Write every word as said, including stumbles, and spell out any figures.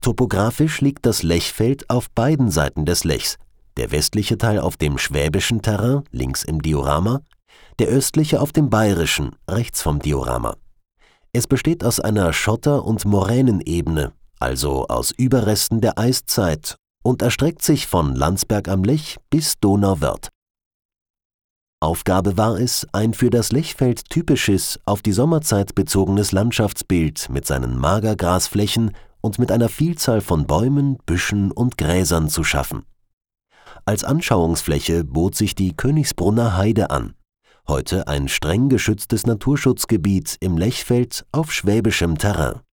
Topografisch liegt das Lechfeld auf beiden Seiten des Lechs, der westliche Teil auf dem schwäbischen Terrain, links im Diorama, der östliche auf dem bayerischen, rechts vom Diorama. Es besteht aus einer Schotter- und Moränenebene, also aus Überresten der Eiszeit, und erstreckt sich von Landsberg am Lech bis Donauwörth. Aufgabe war es, ein für das Lechfeld typisches, auf die Sommerzeit bezogenes Landschaftsbild mit seinen Magergrasflächen und mit einer Vielzahl von Bäumen, Büschen und Gräsern zu schaffen. Als Anschauungsfläche bot sich die Königsbrunner Heide an, heute ein streng geschütztes Naturschutzgebiet im Lechfeld auf schwäbischem Terrain.